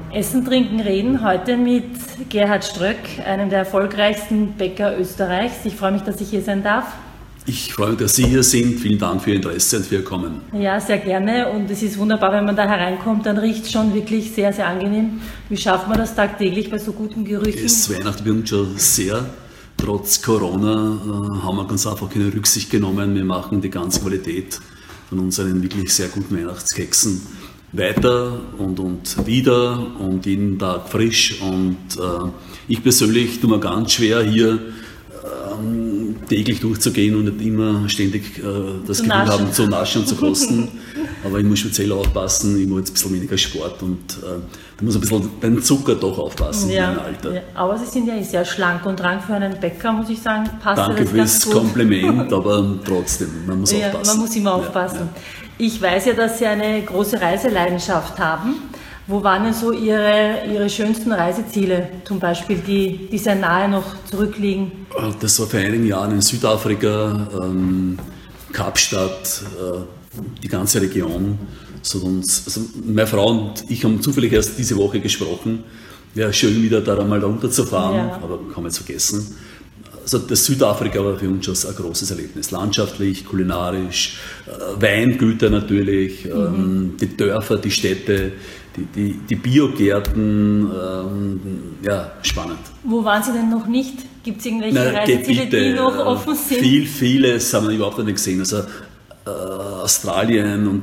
Essen, Trinken, Reden, heute mit Gerhard Ströck, einem der erfolgreichsten Bäcker Österreichs. Ich freue mich, dass ich hier sein darf. Ich freue mich, dass Sie hier sind. Vielen Dank für Ihr Interesse und für Ihr Kommen. Ja, sehr gerne. Und es ist wunderbar, wenn man da hereinkommt, dann riecht es schon wirklich sehr, sehr angenehm. Wie schafft man das tagtäglich bei so guten Gerüchen? Es weihnachtet bei uns schon sehr. Trotz Corona haben wir ganz einfach keine Rücksicht genommen. Wir machen die ganze Qualität von unseren wirklich sehr guten Weihnachtskeksen weiter und wieder und jeden Tag frisch. Und ich persönlich tue mir ganz schwer, hier täglich durchzugehen und nicht immer ständig das Gefühl haben, zu naschen und zu kosten. Aber ich muss speziell aufpassen, ich mache jetzt ein bisschen weniger Sport und da muss ein bisschen beim Zucker doch aufpassen in meinem Alter. Ja, aber Sie sind ja sehr schlank und rank für einen Bäcker, muss ich sagen. Passt Danke das ganz fürs Kompliment, aber trotzdem, man muss aufpassen. Man muss immer aufpassen. Ja. Ich weiß ja, dass Sie eine große Reiseleidenschaft haben. Wo waren denn so Ihre schönsten Reiseziele, zum Beispiel, die sehr nahe noch zurückliegen? Das war vor einigen Jahren in Südafrika, Kapstadt, die ganze Region. Also meine Frau und ich haben zufällig erst diese Woche gesprochen. Wäre schön, wieder da einmal runterzufahren, aber kann man jetzt vergessen. Also das Südafrika war für uns schon ein großes Erlebnis. Landschaftlich, kulinarisch, Weingüter natürlich, die Dörfer, die Städte, die Biogärten, spannend. Wo waren Sie denn noch nicht? Gibt es irgendwelche Reiseziele, die noch offen sind? Vieles haben wir überhaupt noch nicht gesehen. Also Australien und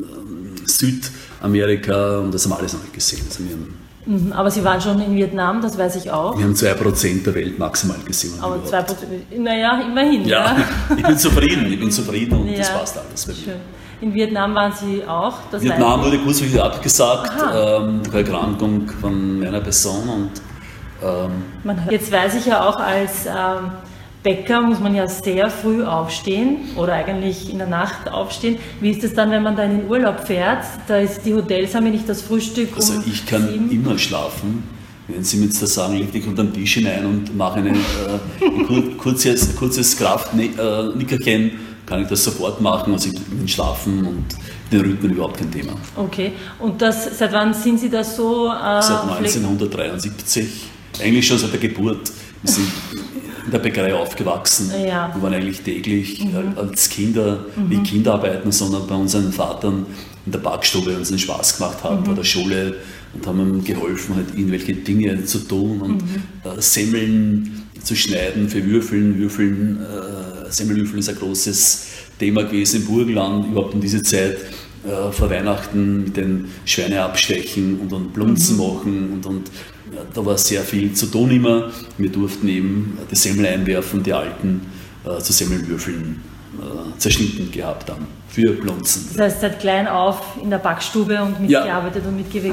Südamerika, und das haben wir alles noch nicht gesehen. Also aber Sie waren schon in Vietnam, das weiß ich auch. Wir haben 2% der Welt maximal gesehen. Aber 2%, naja, immerhin. Ja. Ich bin zufrieden und das passt alles. Schön. In Vietnam waren Sie auch? Vietnam wurde kurzfristig abgesagt, durch Erkrankung von meiner Person. Jetzt weiß ich ja auch, als Bäcker muss man ja sehr früh aufstehen oder eigentlich in der Nacht aufstehen. Wie ist es dann, wenn man da in den Urlaub fährt? Die Hotels haben ja nicht das Frühstück Also ich kann immer schlafen. Wenn Sie mir jetzt da sagen, leg dich unter den Tisch hinein und mache ein kurzes Kraftnickerchen, kann ich das sofort machen. Also ich bin schlafen und den Rhythmen überhaupt kein Thema. Okay. Und seit wann sind Sie da so? Seit 1973. Eigentlich schon seit der Geburt. Wir sind in der Bäckerei aufgewachsen. Ja. Wir waren eigentlich täglich als Kinder, nicht Kinderarbeiten, sondern bei unseren Vatern in der Backstube uns einen Spaß gemacht haben vor der Schule und haben ihm geholfen, halt irgendwelche Dinge zu tun und Semmeln zu schneiden für Würfeln. Semmelwürfeln ist ein großes Thema gewesen im Burgenland, überhaupt in dieser Zeit. Vor Weihnachten mit den Schweine abstechen und Blunzen machen und da war sehr viel zu tun immer. Wir durften eben die Semmel einwerfen, die alten zu Semmelwürfeln zerschnitten gehabt haben für Blunzen. Das heißt, seit klein auf in der Backstube und mitgearbeitet und mitgewirkt.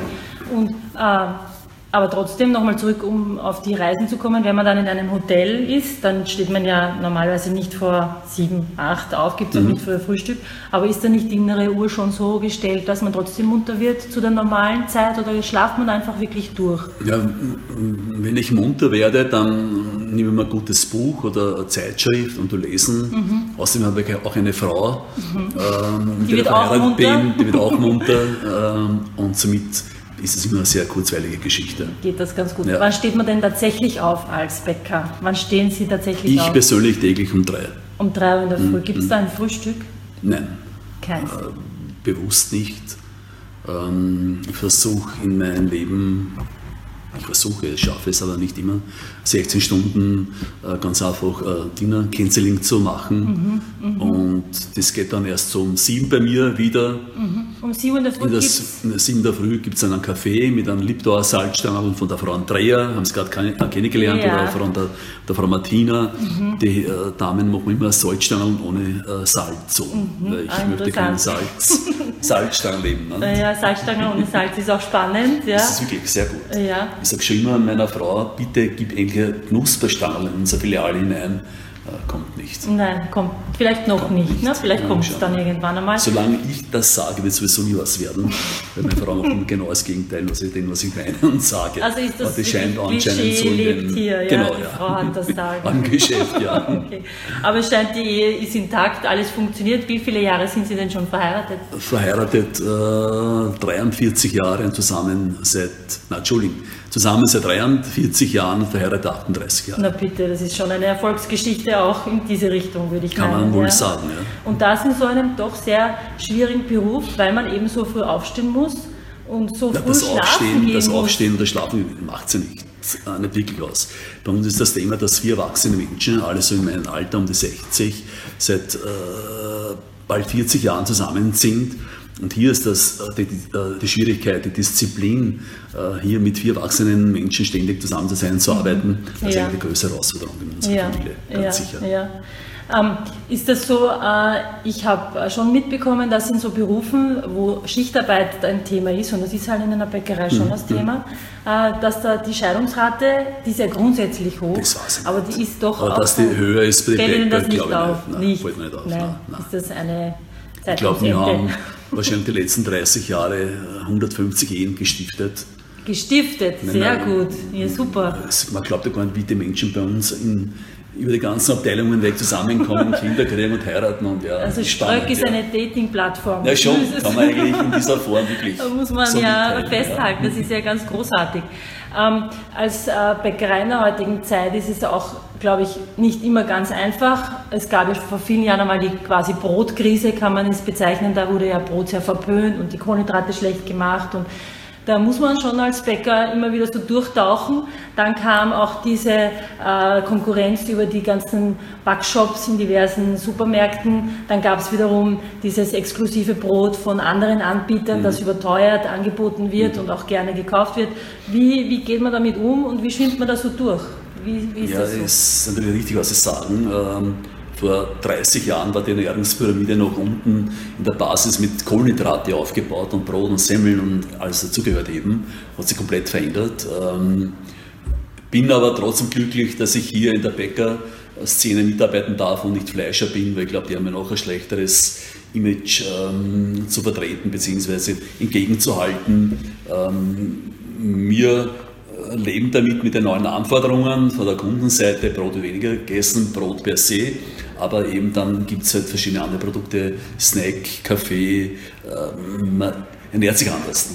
Aber trotzdem nochmal zurück, um auf die Reisen zu kommen, wenn man dann in einem Hotel ist, dann steht man ja normalerweise nicht vor 7, 8 auf, gibt es auch nicht für Frühstück, aber ist da nicht die innere Uhr schon so gestellt, dass man trotzdem munter wird zu der normalen Zeit oder schlaft man einfach wirklich durch? Ja, wenn ich munter werde, dann nehme ich mir ein gutes Buch oder eine Zeitschrift und lesen. Außerdem habe ich auch eine Frau, mit der ich verheiratet bin, die wird auch munter und somit ist es immer eine sehr kurzweilige Geschichte. Geht das ganz gut. Ja. Wann steht man denn tatsächlich auf als Bäcker? Wann stehen Sie tatsächlich auf? Ich persönlich täglich um 3. Um 3 Uhr in der Früh. Gibt es da ein Frühstück? Nein. Keins? Bewusst nicht. Ich versuche in meinem Leben, ich schaffe es aber nicht immer, 16 Stunden ganz einfach Dinner Canceling zu machen. Und das geht dann erst so um 7 bei mir wieder. Um 7 in der Früh um 7 in der Früh gibt es einen Kaffee mit einem Liptauer Salzstangerl von der Frau Andrea, haben Sie gerade kennengelernt, oder von der Frau Martina. Die Damen machen immer Salzstangerl ohne Salz. Weil ich möchte keinen Salzstangerl leben. Ne? Ja, Salzstangerl ohne Salz ist auch spannend. Ja. Das ist wirklich sehr gut. Ja. Ich sage schon immer meiner Frau, bitte gib endlich Knusperstangerl in unsere Filiale hinein, kommt nicht. Nein, kommt vielleicht noch nicht. Ne? Vielleicht kommt es dann irgendwann einmal. Solange ich das sage, wird es sowieso nie was werden. Weil meine Frau macht genau das Gegenteil, was ich meine und sage. Also ist das scheint Klischee so lebt hier, ja? Genau, Die Frau hat das Sagen. Am Geschäft, ja. Okay. Aber es scheint, die Ehe ist intakt, alles funktioniert. Wie viele Jahre sind Sie denn schon verheiratet? Verheiratet 43 Jahre und zusammen seit 43 Jahren, verheiratet 38 Jahre. Na bitte, das ist schon eine Erfolgsgeschichte auch in diese Richtung, würde ich meinen. Kann man wohl sagen, ja. Und das in so einem doch sehr schwierigen Beruf, weil man eben so früh aufstehen muss und so früh schlafen gehen Das muss. Aufstehen und das Schlafen macht ja nicht wirklich aus. Bei uns ist das Thema, dass 4 erwachsene Menschen, alle so in meinem Alter um die 60, seit bald 40 Jahren zusammen sind. Und hier ist das die Schwierigkeit, die Disziplin, hier mit 4 erwachsenen Menschen ständig zusammen zu sein, zu arbeiten, das ist eine größere Herausforderung in unserer Familie, ganz sicher. Ja. Ist das so, ich habe schon mitbekommen, dass in so Berufen, wo Schichtarbeit ein Thema ist, und das ist halt in einer Bäckerei schon das Thema, dass da die Scheidungsrate, die ist ja grundsätzlich hoch, aber die ist doch aber auch... dass die höher ist bei den Bäckern, glaube ich nicht. Fällt mir nicht auf. Nein. Ist das eine Zeitungsende? Ich glaube, wir haben wahrscheinlich die letzten 30 Jahre 150 Ehen gestiftet. Sehr gut, ja super. Man glaubt ja gar nicht, wie die Menschen bei uns über die ganzen Abteilungen weg zusammenkommen, Kinder kriegen und heiraten. Und ja, also Ströck ist eine Dating-Plattform. Ja schon, kann man eigentlich in dieser Form wirklich. Da muss man so festhalten, das ist ja ganz großartig. Als Bäckerei in der heutigen Zeit ist es auch, glaube ich, nicht immer ganz einfach. Es gab ja vor vielen Jahren einmal die quasi Brotkrise, kann man es bezeichnen. Da wurde ja Brot sehr verpönt und die Kohlenhydrate schlecht gemacht. Und da muss man schon als Bäcker immer wieder so durchtauchen. Dann kam auch diese Konkurrenz über die ganzen Backshops in diversen Supermärkten. Dann gab es wiederum dieses exklusive Brot von anderen Anbietern, das überteuert angeboten wird und auch gerne gekauft wird. Wie geht man damit um und wie schwimmt man da so durch? Wie ist das so? Ja, ist natürlich richtig, was Sie sagen. Vor 30 Jahren war die Ernährungspyramide noch unten in der Basis mit Kohlenhydrate aufgebaut und Brot und Semmeln und alles dazugehört eben. Hat sich komplett verändert. Bin aber trotzdem glücklich, dass ich hier in der Bäckerszene mitarbeiten darf und nicht Fleischer bin, weil ich glaube, die haben ja noch ein schlechteres Image zu vertreten bzw. entgegenzuhalten. Wir leben damit mit den neuen Anforderungen von der Kundenseite, Brot weniger gegessen, Brot per se, aber eben dann gibt es halt verschiedene andere Produkte, Snack, Kaffee, man ernährt sich anders.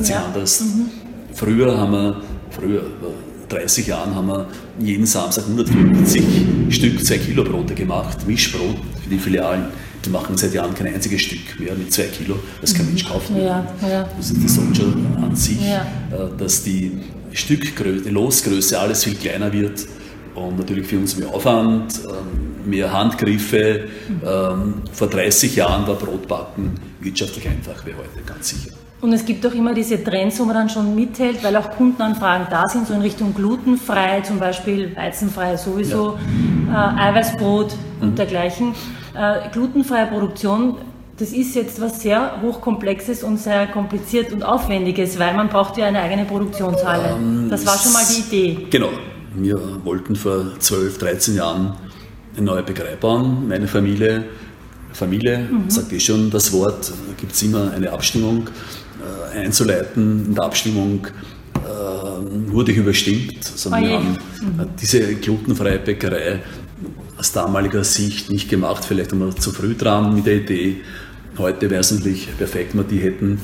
Früher, 30 Jahren, haben wir jeden Samstag 150 Stück 2 Kilo Brote gemacht, Mischbrot für die Filialen. Wir machen seit Jahren kein einziges Stück mehr mit 2 Kilo, das kein Mensch kaufen. Das sagt schon an sich, dass die Stückgröße, die Losgröße alles viel kleiner wird und natürlich für uns mehr Aufwand, mehr Handgriffe. Vor 30 Jahren war Brotbacken wirtschaftlich einfach wie heute, ganz sicher. Und es gibt auch immer diese Trends, wo man dann schon mithält, weil auch Kundenanfragen da sind, so in Richtung glutenfrei, zum Beispiel weizenfrei sowieso, Eiweißbrot und dergleichen. Glutenfreie Produktion, das ist jetzt was sehr Hochkomplexes und sehr kompliziert und Aufwendiges, weil man braucht ja eine eigene Produktionshalle. Das war schon mal die Idee. Genau. Wir wollten vor 12, 13 Jahren eine neue Bäckerei bauen. Meine Familie sagt schon das Wort, da gibt es immer eine Abstimmung einzuleiten. In der Abstimmung wurde ich überstimmt. Also wir haben diese glutenfreie Bäckerei aus damaliger Sicht nicht gemacht. Vielleicht waren wir zu früh dran mit der Idee. Heute wäre es natürlich perfekt, wenn wir die hätten.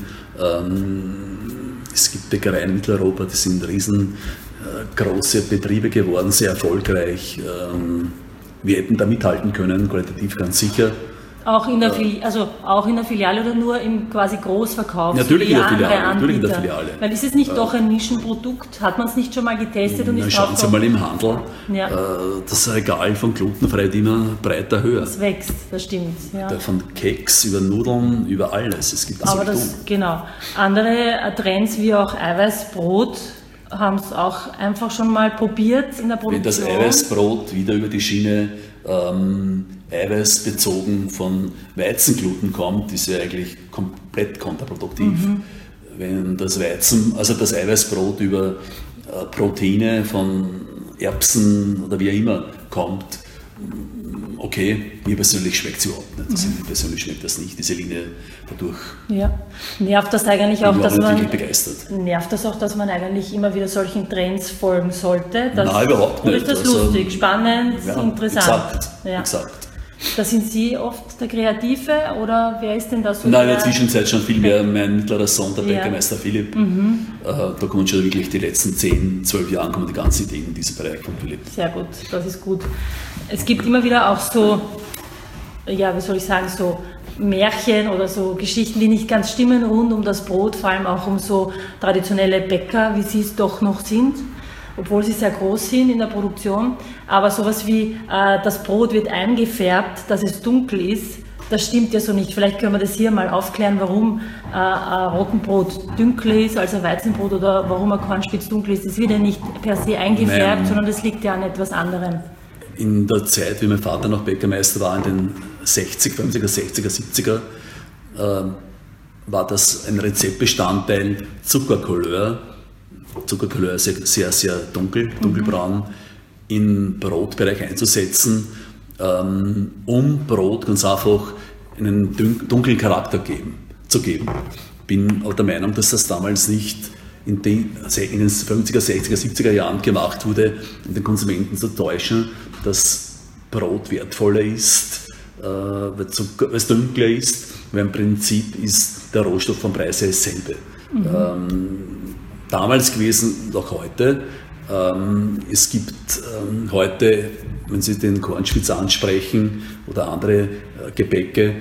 Es gibt Bäckereien in Mitteleuropa, die sind riesengroße Betriebe geworden, sehr erfolgreich. Wir hätten da mithalten können, qualitativ ganz sicher. Auch in der Filiale oder nur im quasi Großverkauf? Natürlich in der Filiale. Weil ist es nicht doch ein Nischenprodukt? Hat man es nicht schon mal getestet und ist schauen Sie mal im Handel. Ja. Das Regal von glutenfrei wird immer breiter höher. Es wächst, das stimmt. Ja. Von Keks über Nudeln, über alles. Es gibt genau. Andere Trends wie auch Eiweißbrot haben es auch einfach schon mal probiert in der Produktion. Wenn das Eiweißbrot wieder über die Schiene eiweißbezogen von Weizengluten kommt, ist ja eigentlich komplett kontraproduktiv. Wenn das Eiweißbrot über Proteine von Erbsen oder wie auch immer kommt, okay, mir persönlich schmeckt es überhaupt nicht. Also mir persönlich schmeckt das nicht, diese Linie dadurch. Ja, nervt das eigentlich auch, dass man begeistert. Nervt das auch, dass man eigentlich immer wieder solchen Trends folgen sollte? Nein, überhaupt nicht. Oder ist das lustig, spannend, interessant? Exakt. Da sind Sie oft der Kreative oder wer ist denn da so? Nein, in der Zwischenzeit schon viel mehr mein mittlerer Sohn, der Bäckermeister Philipp. Da kommen schon wirklich die letzten 10, 12 Jahren kommen die ganzen Ideen in diesen Bereich von Philipp. Sehr gut, das ist gut. Es gibt immer wieder auch so, ja, wie soll ich sagen, so Märchen oder so Geschichten, die nicht ganz stimmen rund um das Brot, vor allem auch um so traditionelle Bäcker, wie sie es doch noch sind, obwohl sie sehr groß sind in der Produktion. Aber sowas wie, das Brot wird eingefärbt, dass es dunkel ist, das stimmt ja so nicht. Vielleicht können wir das hier mal aufklären, warum ein Roggenbrot dunkler ist als ein Weizenbrot oder warum ein Kornspitz dunkel ist. Das wird ja nicht per se eingefärbt, sondern das liegt ja an etwas anderem. In der Zeit, wie mein Vater noch Bäckermeister war, in den 50er, 60er, 70er, war das ein Rezeptbestandteil, Zuckercouleur. Zuckercouleur ist sehr, sehr dunkelbraun, im Brotbereich einzusetzen, um Brot ganz einfach einen dunklen Charakter zu geben. Ich bin auch der Meinung, dass das damals nicht in den 50er, 60er, 70er Jahren gemacht wurde, um den Konsumenten zu täuschen, dass Brot wertvoller ist, weil es dunkler ist, weil im Prinzip ist der Rohstoff vom Preis her dasselbe. Damals gewesen, auch heute. Es gibt heute, wenn Sie den Kornspitz ansprechen oder andere Gebäcke,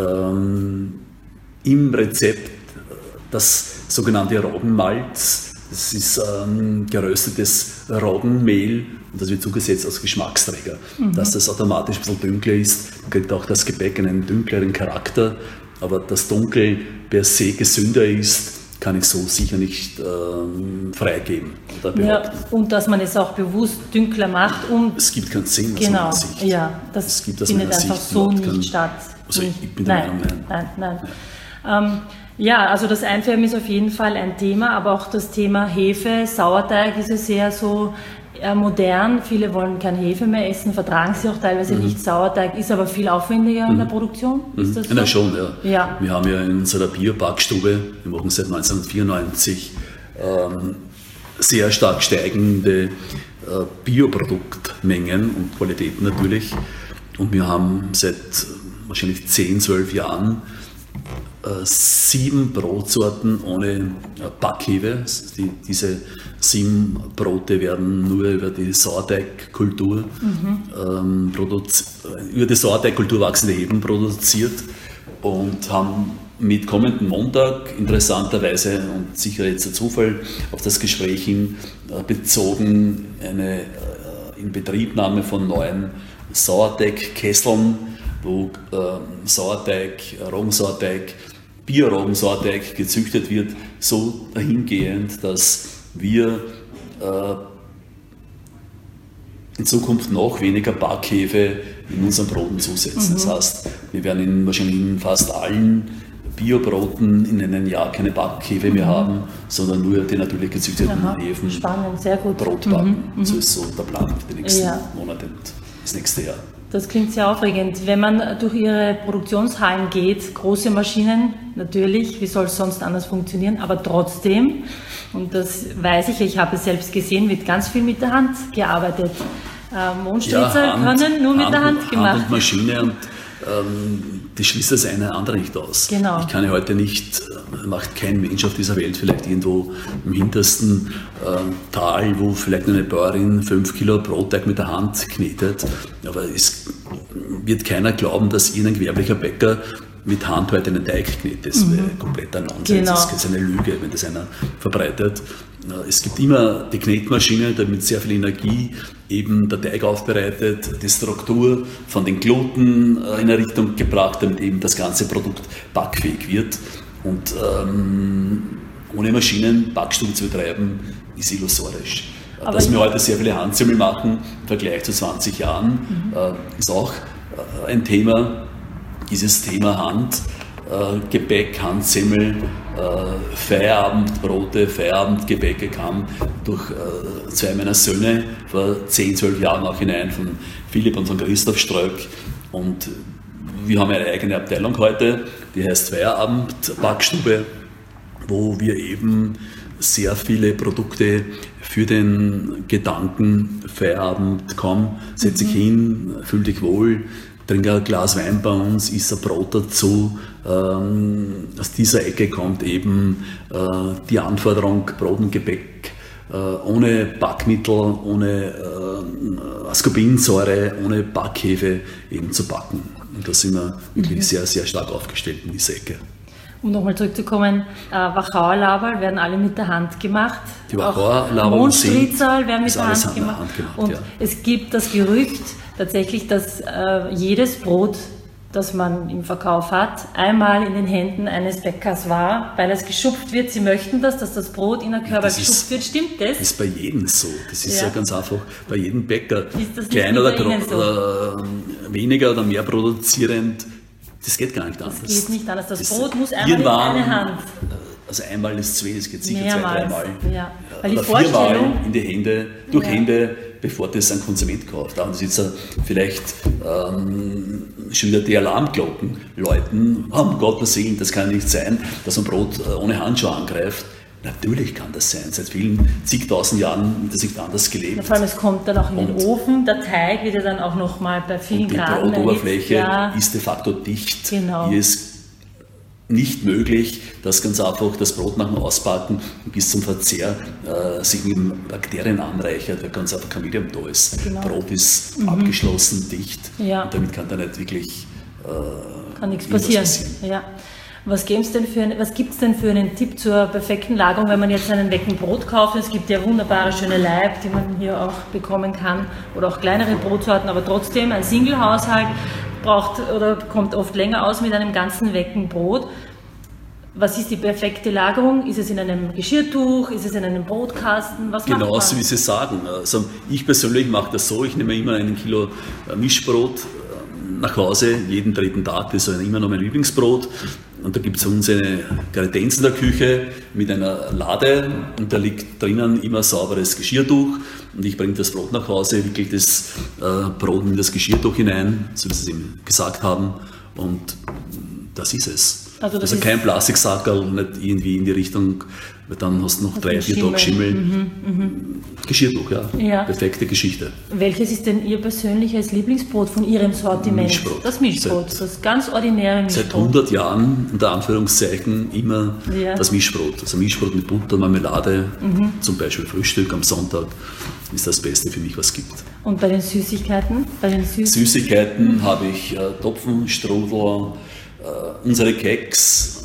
im Rezept das sogenannte Roggenmalz. Das ist geröstetes Roggenmehl und das wird zugesetzt als Geschmacksträger. Dass das automatisch ein bisschen dunkler ist, kriegt auch das Gebäck einen dunkleren Charakter, aber dass dunkel per se gesünder ist, kann ich so sicher nicht freigeben oder behaupten. Ja, und dass man es auch bewusst dunkler macht, um... Es gibt keinen Sinn aus meiner Sicht. Ja, das findet einfach so nicht statt. Also ich bin der Meinung, nein. Ja, also das Einfärben ist auf jeden Fall ein Thema, aber auch das Thema Hefe, Sauerteig ist ja sehr so modern. Viele wollen kein Hefe mehr essen, vertragen sie auch teilweise nicht. Sauerteig ist aber viel aufwendiger in der Produktion. Ist das so? Ja, schon, ja. Wir haben ja in unserer Bio-Backstube, wir machen seit 1994, sehr stark steigende Bioproduktmengen und Qualitäten natürlich. Und wir haben seit wahrscheinlich 10, 12 Jahren 7 Brotsorten ohne Backhefe. Diese 7 Brote werden nur über die Sauerteigkultur über die Sauerteigkultur wachsende Hefen produziert und haben mit kommenden Montag interessanterweise und sicher jetzt der Zufall auf das Gespräch hin bezogen eine Inbetriebnahme von neuen Sauerteigkesseln, wo Roggensauerteig, Bio-Roggensauerteig gezüchtet wird, so dahingehend, dass wir in Zukunft noch weniger Backhefe in unseren Broten zusetzen. Das heißt, wir werden wahrscheinlich in fast allen Biobroten in einem Jahr keine Backhefe mehr haben, sondern nur die natürlich gezüchteten Hefen. Spannend, sehr gut. Brot backen. So ist so der Plan für die nächsten Monate und das nächste Jahr. Das klingt sehr aufregend. Wenn man durch Ihre Produktionshallen geht, große Maschinen, natürlich, wie soll es sonst anders funktionieren, aber trotzdem, und das weiß ich habe es selbst gesehen, wird ganz viel mit der Hand gearbeitet. Mondspritzer können nur mit der Hand gemacht. Hand und Maschine und das schließt das eine andere nicht aus. Genau. Ich kann ja heute nicht, macht kein Mensch auf dieser Welt, vielleicht irgendwo im hintersten Tal, wo vielleicht eine Bäuerin 5 Kilo Brotteig mit der Hand knetet. Aber es wird keiner glauben, dass irgendein gewerblicher Bäcker mit Hand heute einen Teig knetet. Das wäre kompletter Nonsens. Genau. Das ist eine Lüge, wenn das einer verbreitet. Es gibt immer die Knetmaschine, die mit sehr viel Energie eben der Teig aufbereitet, die Struktur von den Gluten in eine Richtung gebracht, damit eben das ganze Produkt backfähig wird. Und ohne Maschinen Backstube zu betreiben, ist illusorisch. Dass wir heute sehr viele Handsemmel machen im Vergleich zu 20 Jahren, ist auch ein Thema. Dieses Thema Hand Gebäck, Handsemmel, Feierabendbrote, Feierabendgebäcke kam durch zwei meiner Söhne vor 10, 12 Jahren auch hinein, von Philipp und von Christoph Ströck. Und wir haben eine eigene Abteilung heute, die heißt Feierabend-Backstube, wo wir eben sehr viele Produkte für den Gedanken Feierabend, komm, setz dich hin, fühl dich wohl, trink ein Glas Wein bei uns, iss ein Brot dazu. Aus dieser Ecke kommt eben die Anforderung Brot und Gebäck ohne Backmittel, ohne Ascorbinsäure, ohne Backhefe eben zu backen. Und da sind wir wirklich sehr, sehr stark aufgestellt in dieser Ecke. Um nochmal zurückzukommen, Wachauer Laberl werden alle mit der Hand gemacht. Die Wachauer Laberl Mondstritzal werden mit der Hand gemacht. Und ja. Es gibt das Gerücht tatsächlich, dass jedes Brot, das man im Verkauf hat, einmal in den Händen eines Bäckers war, weil es geschupft wird. Sie möchten dass das Brot in der Körper geschupft wird. Stimmt das? Das ist bei jedem so. Das ist ja ganz einfach bei jedem Bäcker. Ist das klein oder weniger oder mehr produzierend. Das geht gar nicht anders. Das geht nicht anders. Das Brot muss einmal in eine Hand. Also einmal ist zu wenig, es geht sicher mehrmals. 2-3 Mal. Ja. Weil oder 4 Mal in die Hände, durch Hände, bevor das ein Konsument kauft. Da haben Sie jetzt vielleicht schon wieder die Alarmglocken läuten. Um Gottes Willen, das kann nicht sein, dass man Brot ohne Handschuh angreift. Natürlich kann das sein. Seit vielen zigtausend Jahren wird das nicht anders gelebt. Ja, vor allem, es kommt dann auch in den Ofen. Der Teig wird ja dann auch nochmal bei vielen Graden. Die Brotoberfläche ist de facto dicht. Genau. Hier ist nicht möglich, dass ganz einfach das Brot nach dem Ausbacken bis zum Verzehr sich mit Bakterien anreichert, weil ganz einfach kein Medium da ist. Genau. Brot ist abgeschlossen, dicht. Ja. Und damit kann da nicht wirklich kann nichts passieren. Ja. Was gibt es denn für einen Tipp zur perfekten Lagerung, wenn man jetzt einen Wecken Brot kauft? Es gibt ja wunderbare, schöne Laib, die man hier auch bekommen kann, oder auch kleinere Brotsorten, aber trotzdem ein Single-Haushalt braucht oder kommt oft länger aus mit einem ganzen Wecken Brot. Was ist die perfekte Lagerung? Ist es in einem Geschirrtuch? Ist es in einem Brotkasten? Was macht man? Genauso wie Sie sagen. Also ich persönlich mache das so, ich nehme immer 1 Kilo Mischbrot nach Hause, jeden 3. Tag, das ist immer noch mein Lieblingsbrot. Und da gibt es unsere Kredenz in der Küche mit einer Lade und da liegt drinnen immer sauberes Geschirrtuch und ich bringe das Brot nach Hause, wickel das Brot in das Geschirrtuch hinein, so wie Sie es eben gesagt haben, und das ist es. Also kein Plastiksackerl, nicht irgendwie in die Richtung, weil dann hast du noch 3-4 Tage Schimmel. Geschirrtuch, ja. Perfekte Geschichte. Welches ist denn Ihr persönliches Lieblingsbrot von Ihrem Sortiment? Mischbrot. Das Mischbrot, das ganz ordinäre Mischbrot. Seit 100 Jahren, unter Anführungszeichen, immer das Mischbrot. Also Mischbrot mit Butter und Marmelade, zum Beispiel Frühstück am Sonntag, ist das Beste für mich, was es gibt. Und bei den Süßigkeiten? Süßigkeiten habe ich Topfen, Strudel, unsere Keks,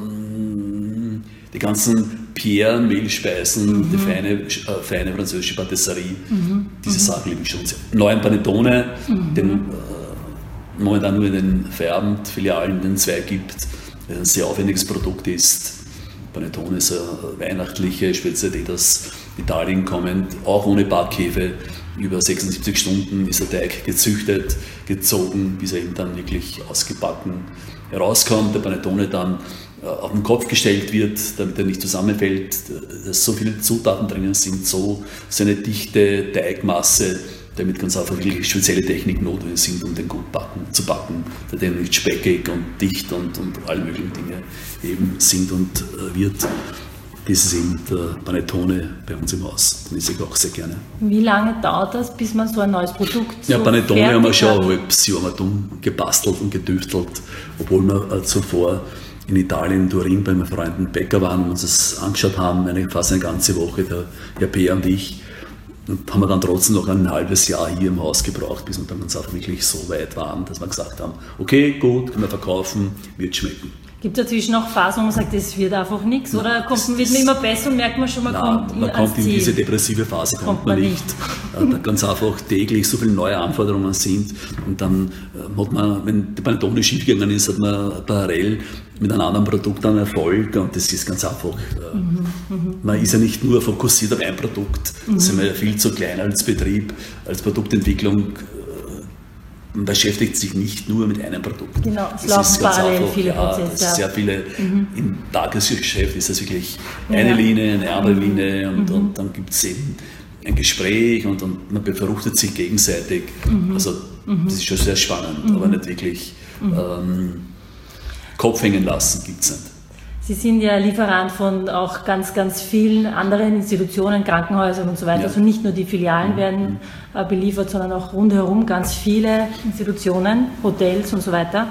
die ganzen Pierre-Mehlspeisen, die feine französische Patisserie, diese Sachen liebe ich schon sehr. Neuen Panettone, den momentan nur in den Feierabendfilialen in den 2 gibt, der ein sehr aufwendiges Produkt ist. Panettone ist eine weihnachtliche Spezialität aus Italien kommend, auch ohne Backhefe. Über 76 Stunden ist der Teig gezüchtet, gezogen, bis er eben dann wirklich ausgebacken herauskommt, der Panettone dann auf den Kopf gestellt wird, damit er nicht zusammenfällt, dass so viele Zutaten drinnen sind, so eine dichte Teigmasse, damit ganz einfach wirklich spezielle Techniken notwendig sind, um den gut zu backen, der nicht speckig und dicht und alle möglichen Dinge eben sind und wird. Das ist eben der Panettone bei uns im Haus, den esse ich auch sehr gerne. Wie lange dauert das, bis man so ein neues Produkt Ja, Panettone haben wir schon ein halbes Jahr dumm gebastelt und getüftelt, obwohl wir zuvor in Italien, in Turin, bei meinen Freunden Bäcker waren und uns das angeschaut haben, fast eine ganze Woche, der Herr Peer und ich. Und haben wir dann trotzdem noch ein halbes Jahr hier im Haus gebraucht, bis wir dann ganz auch wirklich so weit waren, dass wir gesagt haben, okay, gut, können wir verkaufen, wird schmecken. Gibt es dazwischen auch Phasen, wo man sagt, das wird einfach nichts? Oder wird man immer besser und merkt man schon, man kommt in diese depressive Phase kommt man nicht. Da ganz einfach täglich so viele neue Anforderungen sind und dann hat man, wenn die Panettone schiefgegangen ist, hat man parallel mit einem anderen Produkt einen Erfolg und das ist ganz einfach. Man ist ja nicht nur fokussiert auf ein Produkt, da sind wir ja viel zu klein als Betrieb, als Produktentwicklung man beschäftigt sich nicht nur mit einem Produkt. Genau, es laufen parallel viele Prozesse. Das ist sehr viele, im Tagesgeschäft ist das wirklich eine Linie, eine andere Linie und dann gibt es eben ein Gespräch und man befruchtet sich gegenseitig. Also das ist schon sehr spannend, aber nicht wirklich Kopf hängen lassen gibt es nicht. Sie sind ja Lieferant von auch ganz, ganz vielen anderen Institutionen, Krankenhäusern und so weiter. Ja. Also nicht nur die Filialen werden beliefert, sondern auch rundherum ganz viele Institutionen, Hotels und so weiter.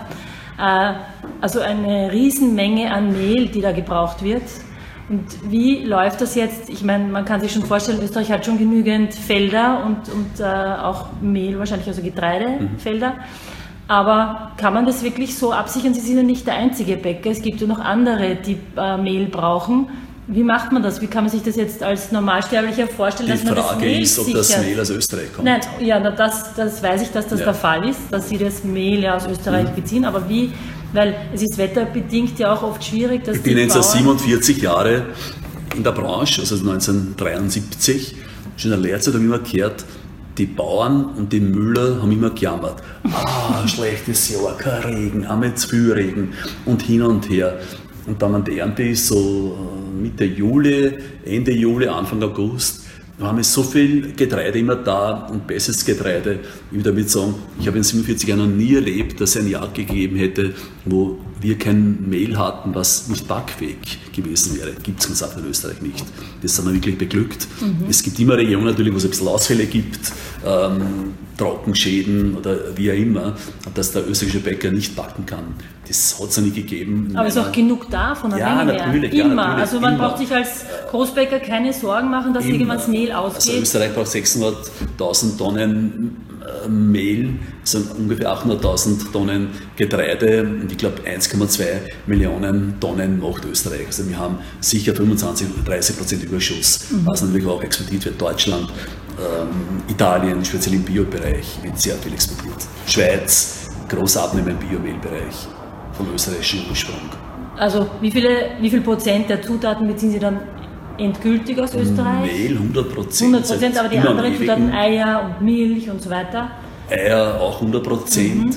Also eine Riesenmenge an Mehl, die da gebraucht wird. Und wie läuft das jetzt? Ich meine, man kann sich schon vorstellen, Österreich hat schon genügend Felder und auch Mehl, wahrscheinlich also Getreidefelder. Aber kann man das wirklich so absichern? Sie sind ja nicht der einzige Bäcker, es gibt ja noch andere, die Mehl brauchen. Wie macht man das? Wie kann man sich das jetzt als Normalsterblicher vorstellen, dass man das Mehl Die Frage ist, ob das Mehl aus Österreich kommt. Nein, ja, das weiß ich, dass das der Fall ist, dass Sie das Mehl ja aus Österreich beziehen. Aber wie? Weil es ist wetterbedingt ja auch oft schwierig, dass ich bin jetzt 47 Jahre in der Branche, also 1973, schon in der Lehrzeit habe ich immer gehört, die Bauern und die Müller haben immer gejammert. Schlechtes Jahr, kein Regen, einmal zu viel Regen und hin und her. Und dann an der Ernte ist so Mitte Juli, Ende Juli, Anfang August, da haben wir so viel Getreide immer da und bestes Getreide. Ich will damit sagen, ich habe in 47 Jahren noch nie erlebt, dass es ein Jahr gegeben hätte, wo wir kein Mehl hatten, was nicht backfähig gewesen wäre. Gibt es ganz einfach in Österreich nicht. Das sind wir wirklich beglückt. Es gibt immer Regionen natürlich, wo es ein bisschen Ausfälle gibt, Trockenschäden oder wie auch immer, dass der österreichische Bäcker nicht backen kann. Das hat es ja nie gegeben. Aber es ist auch genug da von der Menge her. Natürlich, immer. Also man braucht sich als Großbäcker keine Sorgen machen, dass irgendwann das Mehl ausgeht. Also Österreich braucht 600.000 Tonnen Mehl, sind ungefähr 800.000 Tonnen Getreide und ich glaube 1,2 Millionen Tonnen macht Österreich. Also wir haben sicher 25-30% Überschuss, was natürlich auch exportiert wird. Deutschland, Italien, speziell im Biobereich, wird sehr viel exportiert. Schweiz, großer Abnehmer im Biomehlbereich von österreichischem Ursprung. Also wie viel Prozent der Zutaten beziehen Sie dann endgültig aus Österreich? Mehl 100%. 100%, aber die anderen Zutaten, Eier und Milch und so weiter? Eier auch 100%,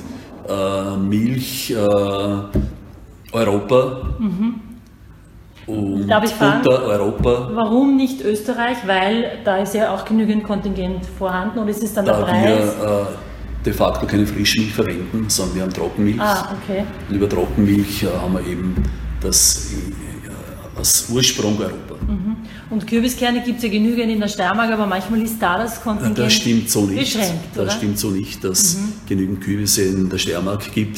Milch Europa und Darf ich fragen, Butter Europa. Warum nicht Österreich? Weil da ist ja auch genügend Kontingent vorhanden und ist es dann der Preis? Wir de facto keine Frischmilch verwenden, sondern wir haben Trockenmilch. Okay. Und über Trockenmilch haben wir eben das als Ursprung Europa. Und Kürbiskerne gibt es ja genügend in der Steiermark, aber manchmal ist da das Kontingent das stimmt so nicht. beschränkt, oder? Das stimmt so nicht, dass es genügend Kürbisse in der Steiermark gibt.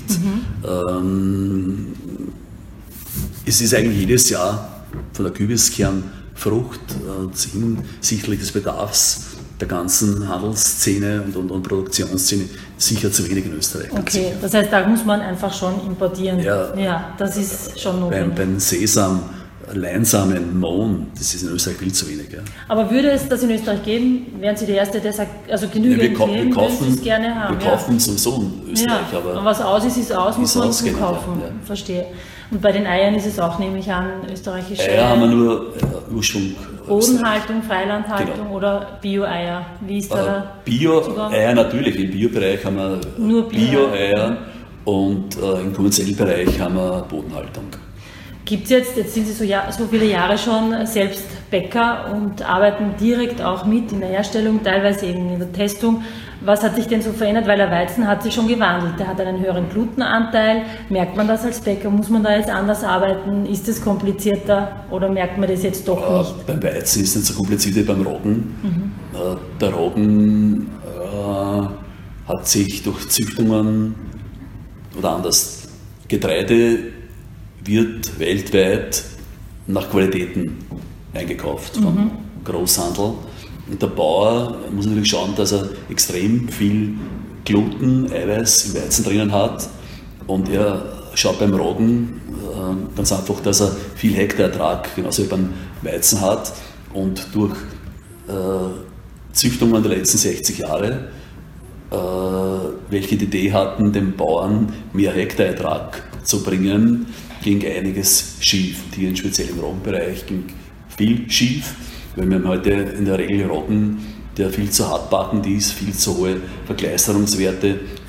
Es ist eigentlich jedes Jahr von der Kürbiskernfrucht hinsichtlich des Bedarfs der ganzen Handelsszene und Produktionsszene sicher zu wenig in Österreich. Okay, das heißt, da muss man einfach schon importieren. Ja, das ist schon notwendig. Beim Sesam, Leinsamen, Mohn, das ist in Österreich viel zu wenig. Ja. Aber würde es das in Österreich geben, wären Sie der Erste, der sagt, also genügend wir kaufen es gerne haben? Wir kaufen sowieso in Österreich. Ja, aber was aus ist aus, muss man kaufen. Ja. Verstehe. Und bei den Eiern ist es auch, nehme ich an, österreichische Eier haben wir nur Ursprung. Bodenhaltung, Freilandhaltung oder Bio-Eier? Wie ist da Bio-Eier natürlich, im Biobereich haben wir nur Bio-Eier und im kommerziellen Bereich haben wir Bodenhaltung. Gibt es jetzt sind Sie so viele Jahre schon selbst Bäcker und arbeiten direkt auch mit in der Herstellung, teilweise eben in der Testung. Was hat sich denn so verändert? Weil der Weizen hat sich schon gewandelt. Der hat einen höheren Glutenanteil. Merkt man das als Bäcker? Muss man da jetzt anders arbeiten? Ist es komplizierter oder merkt man das jetzt doch nicht? Beim Weizen ist es nicht so kompliziert wie beim Roggen. Der Roggen hat sich durch Züchtungen oder anders, Getreide wird weltweit nach Qualitäten eingekauft vom Großhandel. Und der Bauer muss natürlich schauen, dass er extrem viel Gluten, Eiweiß im Weizen drinnen hat. Und er schaut beim Roggen ganz einfach, dass er viel Hektarertrag, genauso wie beim Weizen hat. Und durch Züchtungen der letzten 60 Jahre, welche die Idee hatten, den Bauern mehr Hektarertrag zu bringen, ging einiges schief. Und hier speziell im Roggenbereich ging viel schief, weil wir haben heute in der Regel Roggen, der viel zu hartbackend ist, viel zu hohe Verkleisterungswerte,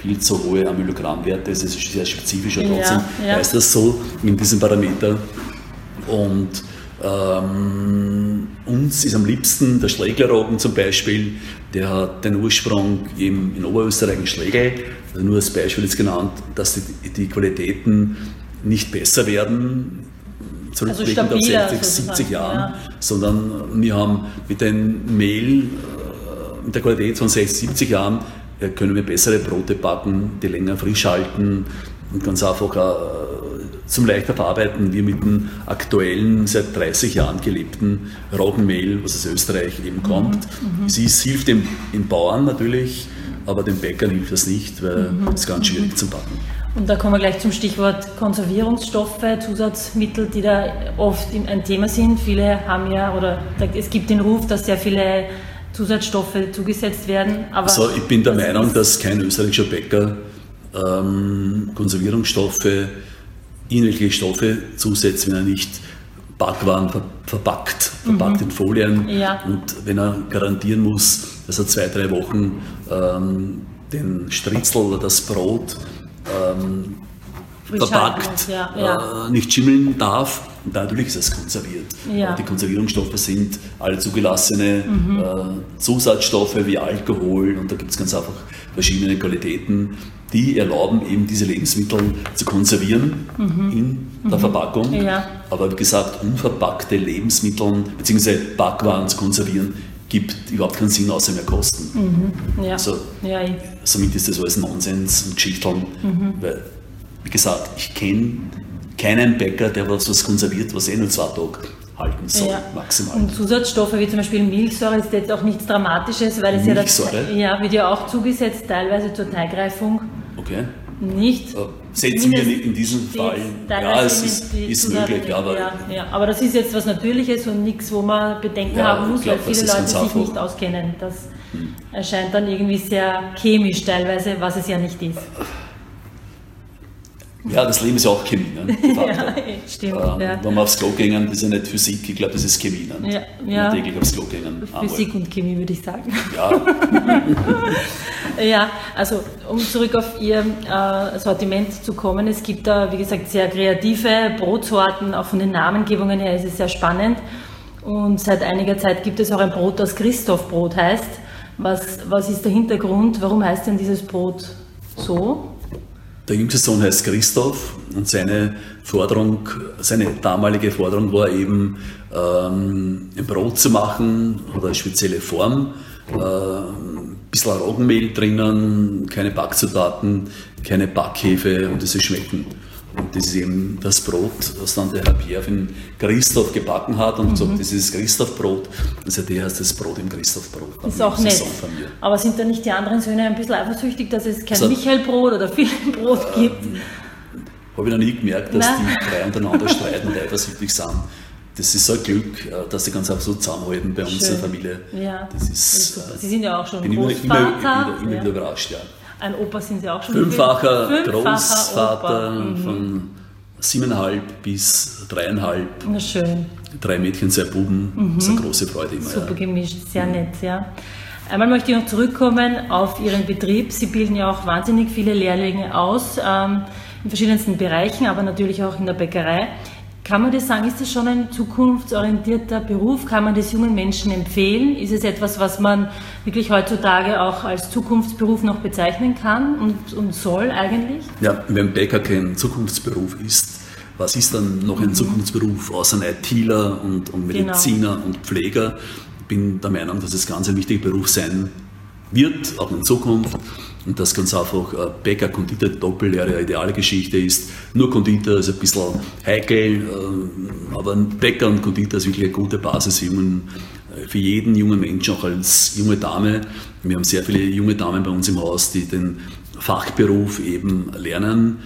viel zu hohe Amylogrammwerte, es ist sehr spezifisch, aber trotzdem heißt das so in diesem Parameter. Und uns ist am liebsten der Schläglerroggen zum Beispiel, der hat den Ursprung in Oberösterreich in Schlegel, also nur als Beispiel jetzt genannt, dass die Qualitäten nicht besser werden, zurückblickend auf 60, 70 Jahren, sondern wir haben mit dem Mehl, mit der Qualität von 60, 70 Jahren, können wir bessere Brote backen, die länger frisch halten und ganz einfach zum leichter verarbeiten, wie mit dem aktuellen, seit 30 Jahren gelebten Roggenmehl, was aus Österreich eben kommt. Es hilft dem Bauern natürlich, aber dem Bäckern hilft das nicht, weil es ganz schwierig zu backen. Und da kommen wir gleich zum Stichwort Konservierungsstoffe, Zusatzmittel, die da oft ein Thema sind. Viele haben es gibt den Ruf, dass sehr viele Zusatzstoffe zugesetzt werden. Aber also ich bin der Meinung, dass kein österreichischer Bäcker Konservierungsstoffe, irgendwelche Stoffe zusetzt, wenn er nicht Backwaren verpackt in Folien. Ja. Und wenn er garantieren muss, dass er 2-3 Wochen den Stritzel oder das Brot verpackt, nicht schimmeln darf, und natürlich ist es konserviert. Ja. Die Konservierungsstoffe sind alle zugelassene Zusatzstoffe wie Alkohol, und da gibt es ganz einfach verschiedene Qualitäten, die erlauben eben diese Lebensmittel zu konservieren in der Verpackung. Ja. Aber wie gesagt, unverpackte Lebensmittel bzw. Backwaren zu konservieren, gibt überhaupt keinen Sinn, außer mehr Kosten. Ja. Also, somit ist das alles Nonsens und Geschichten, weil, wie gesagt, ich kenne keinen Bäcker, der was konserviert, was nur 2 Tage halten soll, maximal. Und Zusatzstoffe wie zum Beispiel Milchsäure ist jetzt auch nichts Dramatisches, weil es wird ja auch zugesetzt, teilweise zur Teigreifung. Okay. Nicht. Setzen wir nicht in diesem Fall. Ja, es ist möglich. Aber das ist jetzt was Natürliches und nichts, wo man Bedenken haben muss, weil viele Leute sich nicht auskennen. Das erscheint dann irgendwie sehr chemisch teilweise, was es ja nicht ist. Ja, das Leben ist ja auch Chemie. Ne? Stimmt. Wenn wir aufs Klo gehen, das ist ja nicht Physik, ich glaube, das ist Chemie. Ne? Wenn wir täglich aufs Klo gehen. Physik und Chemie, würde ich sagen. Ja. Also um zurück auf Ihr Sortiment zu kommen, es gibt da, wie gesagt, sehr kreative Brotsorten, auch von den Namengebungen her ist es sehr spannend. Und seit einiger Zeit gibt es auch ein Brot, das Christophbrot heißt. Was ist der Hintergrund? Warum heißt denn dieses Brot so? Der jüngste Sohn heißt Christoph und seine damalige Forderung war eben, ein Brot zu machen oder eine spezielle Form, ein bisschen Roggenmehl drinnen, keine Backzutaten, keine Backhefe und das soll schmecken. Und das ist eben das Brot, was dann der Herr Pierre für Christoph gebacken hat und gesagt, das ist das Christophbrot. Und seitdem heißt das Brot im Christophbrot. Das ist auch nett. Aber sind da nicht die anderen Söhne ein bisschen eifersüchtig, dass es kein Michaelbrot oder Philippbrot gibt? Habe ich noch nie gemerkt, dass die 3 untereinander streiten und eifersüchtig sind. Das ist so ein Glück, dass sie ganz einfach so zusammenhalten bei uns in der Familie. Ja, das ist, Sie sind ja auch schon Großvater. Ich bin immer überrascht, ja. Ein Opa sind Sie auch schon. Fünffacher Großvater von 7,5 bis 3,5. Na schön. 3 Mädchen, 2 Buben. Das ist eine große Freude immer. Super gemischt, sehr nett, ja. Einmal möchte ich noch zurückkommen auf Ihren Betrieb. Sie bilden ja auch wahnsinnig viele Lehrlinge aus, in verschiedensten Bereichen, aber natürlich auch in der Bäckerei. Kann man das sagen, ist das schon ein zukunftsorientierter Beruf? Kann man das jungen Menschen empfehlen? Ist es etwas, was man wirklich heutzutage auch als Zukunftsberuf noch bezeichnen kann und soll eigentlich? Ja, wenn Bäcker kein Zukunftsberuf ist, was ist dann noch ein Zukunftsberuf außer ein ITler und Mediziner und Pfleger? Ich bin der Meinung, dass es ganz ein wichtiger Beruf sein wird, auch in Zukunft. Und dass ganz einfach Bäcker, Konditor, Doppellehre eine ideale Geschichte ist. Nur Konditor ist ein bisschen heikel, aber ein Bäcker und Konditor ist wirklich eine gute Basis für jeden jungen Menschen, auch als junge Dame. Wir haben sehr viele junge Damen bei uns im Haus, die den Fachberuf eben lernen,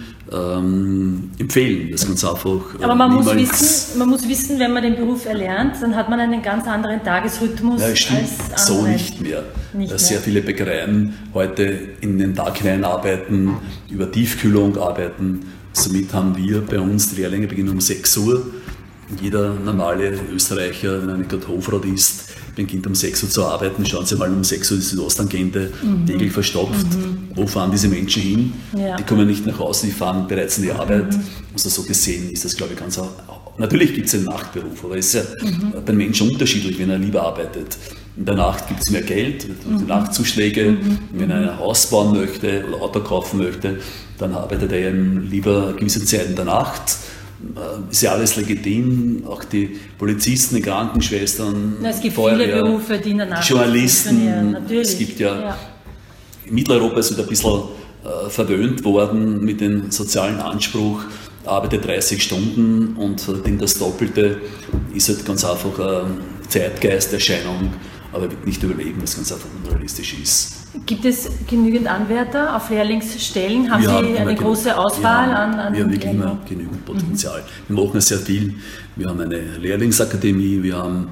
empfehlen. Das ganz einfach. Aber man muss wissen, wenn man den Beruf erlernt, dann hat man einen ganz anderen Tagesrhythmus als andere. So nicht mehr. Sehr viele Bäckereien heute in den Tag hinein arbeiten, über Tiefkühlung arbeiten. Somit haben wir bei uns, die Lehrlinge beginnen um 6 Uhr jeder normale Österreicher, wenn er nicht gerade Hofrat ist, beginnt um 6 Uhr zu arbeiten, schauen Sie mal um 6 Uhr die Südosttangente, täglich verstopft. Wo fahren diese Menschen hin? Ja. Die kommen nicht nach Hause, die fahren bereits in die Arbeit. Also so gesehen ist das, glaube ich, ganz auch. Natürlich gibt es einen Nachtberuf, aber es ist ja beim Menschen unterschiedlich, wenn er lieber arbeitet. In der Nacht gibt es mehr Geld, die Nachtzuschläge. Wenn er ein Haus bauen möchte oder Auto kaufen möchte, dann arbeitet er eben lieber gewisse Zeit in der Nacht. Ist ja alles legitim, auch die Polizisten, die Krankenschwestern, es gibt Feuerwehr, viele Berufe, die in der Nacht Journalisten. Es gibt ja, in Mitteleuropa ist es ein bisschen verwöhnt worden mit dem sozialen Anspruch, arbeite 30 Stunden und verdient das Doppelte, ist halt ganz einfach eine Zeitgeisterscheinung, aber wird nicht überleben, was ganz einfach unrealistisch ist. Gibt es genügend Anwärter auf Lehrlingsstellen? Haben Sie eine große Auswahl an Wir haben wirklich immer genügend Potenzial. Wir machen ja sehr viel. Wir haben eine Lehrlingsakademie, wir haben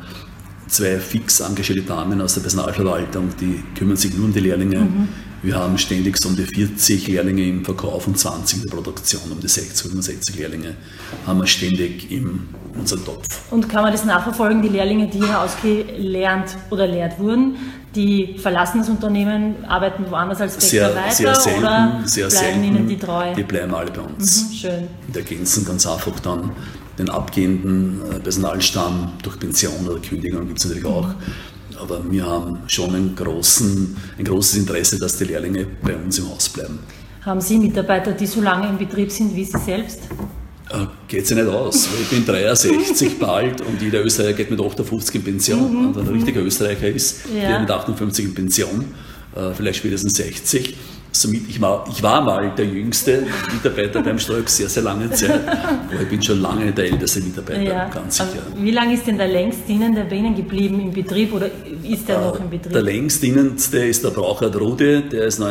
2 fix engagierte Damen aus der Personalverwaltung, die kümmern sich nur um die Lehrlinge. Wir haben ständig so um die 40 Lehrlinge im Verkauf und 20 in der Produktion, um die 60, 65 Lehrlinge haben wir ständig in unserem Topf. Und kann man das nachverfolgen, die Lehrlinge, die hier ausgelernt oder lehrt wurden, die verlassen das Unternehmen, arbeiten woanders als Bäcker weiter sehr selten, oder sehr bleiben selten, ihnen die treu? Die bleiben alle bei uns. Schön. Und ergänzen ganz einfach dann den abgehenden Personalstamm durch Pension oder Kündigung gibt es natürlich auch. Aber wir haben schon ein großes Interesse, dass die Lehrlinge bei uns im Haus bleiben. Haben Sie Mitarbeiter, die so lange im Betrieb sind wie Sie selbst? Geht sich nicht aus. Ich bin 63 bald und jeder Österreicher geht mit 58 in Pension. Und wenn er ein richtiger Österreicher ist, geht mit 58 in Pension, vielleicht spätestens 60. Somit, ich war mal der jüngste Mitarbeiter beim Ströck, sehr, sehr lange Zeit, aber ich bin schon lange der älteste Mitarbeiter, ganz sicher. Aber wie lange ist denn der längstdienende bei Ihnen geblieben im Betrieb oder ist der noch im Betrieb? Der längstdienendste ist der Brauchert Rudi, der ist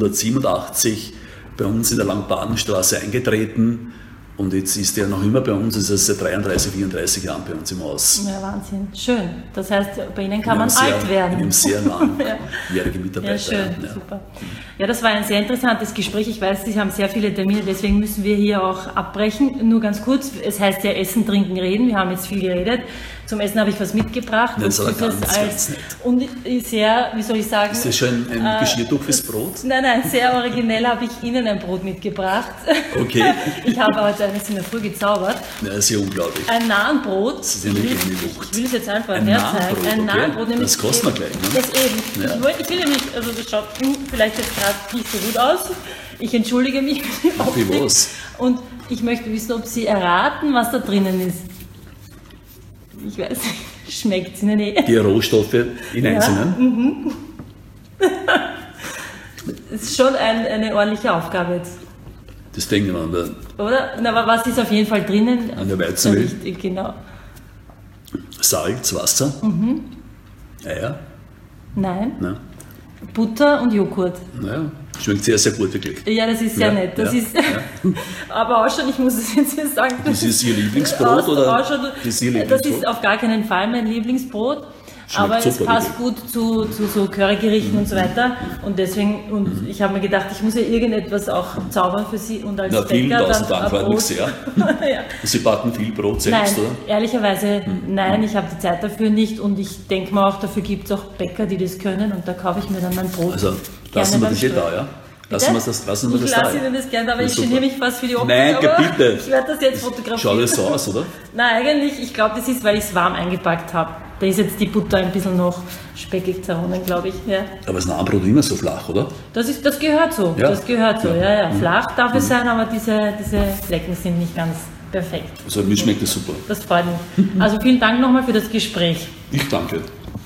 1987 bei uns in der Langbadenstraße eingetreten. Und jetzt ist er noch immer bei uns, ist er seit 33, 34 Jahren bei uns im Haus. Ja, Wahnsinn. Schön. Das heißt, bei Ihnen kann man alt werden. Ich bin sehr langjährige Mitarbeiter. Ja, schön. Ja. Super. Ja, das war ein sehr interessantes Gespräch. Ich weiß, Sie haben sehr viele Termine, deswegen müssen wir hier auch abbrechen. Nur ganz kurz, es heißt ja Essen, Trinken, Reden. Wir haben jetzt viel geredet. Zum Essen habe ich was mitgebracht. Das ist ganz nett. Und sehr, wie soll ich sagen? Ist das schon ein Geschirrtuch fürs Brot? Nein, sehr originell habe ich Ihnen ein Brot mitgebracht. Okay. Ich habe heute eines in der Früh gezaubert. Ja, das ist ja unglaublich. Ein Nahenbrot. Das ist eine kleine Wucht. Ich will es jetzt einfach herzeigen. Ein Nahenbrot, okay. Das kostet man gleich. Ne? Das eben. Ja. Ich will nämlich, also das schaut vielleicht jetzt gerade nicht so gut aus. Ich entschuldige mich für die Optik. Wie was? Und ich möchte wissen, ob Sie erraten, was da drinnen ist. Ich weiß nicht, schmeckt es Ihnen eh. Die Rohstoffe in Einzelnen? Das ist schon eine ordentliche Aufgabe jetzt. Das denken wir an der... Oder? Na, aber was ist auf jeden Fall drinnen? An der Weizenmehl. Genau. Salz, Wasser. Eier. Nein. Butter und Joghurt. Naja, schmeckt sehr, sehr gut, wirklich. Ja, das ist sehr nett. Das ist, aber auch schon, ich muss es jetzt hier sagen. Das ist Ihr Lieblingsbrot? Oder? Das ist auf gar keinen Fall mein Lieblingsbrot. Schmeckt aber es passt gut zu so Currygerichten und so weiter. Und deswegen, ich habe mir gedacht, ich muss ja irgendetwas auch zaubern für Sie und als Bäcker dann freut mich sehr. Ja. Sie backen viel Brot selbst, nein, oder? Ehrlicherweise nein, ich habe die Zeit dafür nicht und ich denke mal auch, dafür gibt es auch Bäcker, die das können und da kaufe ich mir dann mein Brot. Also lassen wir das hier da, ja? Lassen wir das da. Ich lasse Ihnen das gerne, aber ich geniere mich fast für die Optik. Nein, bitte. Ich werde das jetzt fotografieren. Schaut das so aus, oder? Nein, eigentlich, ich glaube, das ist, weil ich es warm eingepackt habe. Da ist jetzt die Butter ein bisschen noch speckig zerronnen, glaube ich. Ja. Aber das Nahenbrot immer so flach, oder? Das gehört so. Ja. Das gehört so, ja. Flach darf es sein, aber diese Flecken sind nicht ganz perfekt. Also mir schmeckt das super. Das freut mich. Also vielen Dank nochmal für das Gespräch. Ich danke.